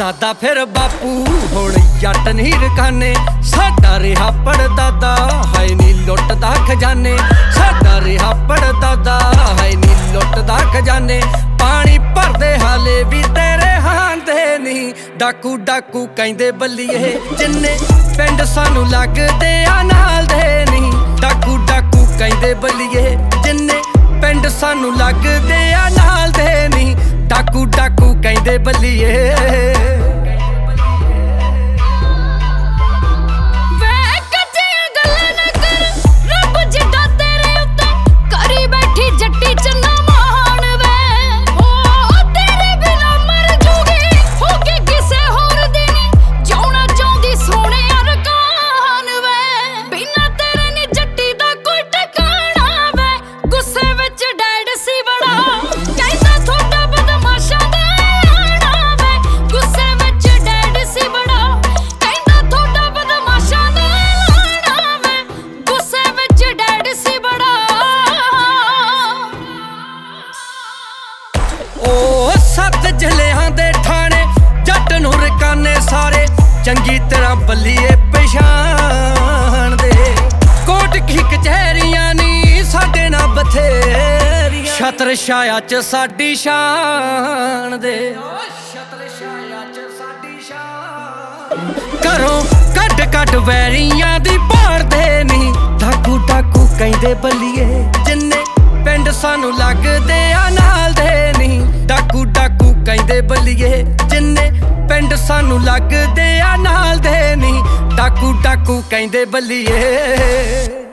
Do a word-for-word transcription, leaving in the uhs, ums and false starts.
ਦਾਦਾ ਫਿਰ ਬਾਪੂ ਹੁਣ ਜੱਟ ਨਹੀਂ ਰਕਾਨੇ ਸਾਡਾ ਰਿਹਾ ਪੜਦਾਦਾ ਹੈ ਨੀ ਲੁੱਟਦਾ ਖਜ਼ਾਨੇ ਸਾਡਾ ਰਿਹਾ ਪੜਦਾਦਾ ਹੈ ਨੀ ਲੁੱਟਦਾ ਖਜ਼ਾਨੇ ਪਾਣੀ ਭਰਦੇ ਹਾਲੇ ਵੀ ਤੇਰੇ ਹਾਂਦੇ ਨਹੀਂ ਡਾਕੂ ਡਾਕੂ ਕਹਿੰਦੇ ਬੱਲੀਏ ਜਿੰਨੇ ਪਿੰਡ ਸਾਨੂੰ ਲੱਗਦੇ ਆ ਨਾਲ ਦੇ ਨਹੀਂ ਡਾਕੂ ਡਾਕੂ ਕਹਿੰਦੇ ਬੱਲੀਏ ਜਿੰਨੇ ਪਿੰਡ ਸਾਨੂੰ ਲੱਗਦੇ ਆ ਨਾਲ ਦੇ ਨਹੀਂ ਡਾਕੂ ਡਾਕੂ ਕਹਿੰਦੇ ਬੱਲੀਏ ਸੱਤ ਜ਼ਿਲ੍ਹਿਆਂ ਦੇ ਠਾਣੇ ਜੱਟ ਨੂੰ ਰਕਾਨੇ ਸਾਰੇ ਚੰਗੀ ਤਰ੍ਹਾਂ ਬੱਲੀਏ ਪਛਾਣਦੇ ਕੋਟ ਕੀ ਕਚਹਿਰੀਆਂ ਨੀ ਸਾਡੇ ਨਾਲ ਬਥੇਰੀਆਂ ਛਤਰ ਛਾਇਆ ਚ ਸਾਡੀ ਸ਼ਾਨ ਦੇ ਛਤਰ ਛਾਇਆ ਚ ਸਾਡੀ ਸ਼ਾਨ ਘਰੋਂ ਕੱਢ ਕੱਢ ਵੈਰੀਆਂ ਦੀ ਭਾੜਦੇ ਨੀ ਡਾਕੂ ਡਾਕੂ ਕਹਿੰਦੇ ਬੱਲੀਏ ਜਿੰਨੇ ਪਿੰਡ ਸਾਨੂੰ ਲੱਗਦੇ ਆ ਨਾਲ ਦੇ ਨਹੀਂ ਡਾਕੂ ਡਾਕੂ ਕਹਿੰਦੇ ਬੱਲੀਏ ਜਿੰਨੇ ਪਿੰਡ ਸਾਨੂੰ ਲੱਗਦੇ ਆ ਨਾਲ ਦੇ ਨਹੀਂ ਡਾਕੂ ਡਾਕੂ ਕਹਿੰਦੇ ਬੱਲੀਏ।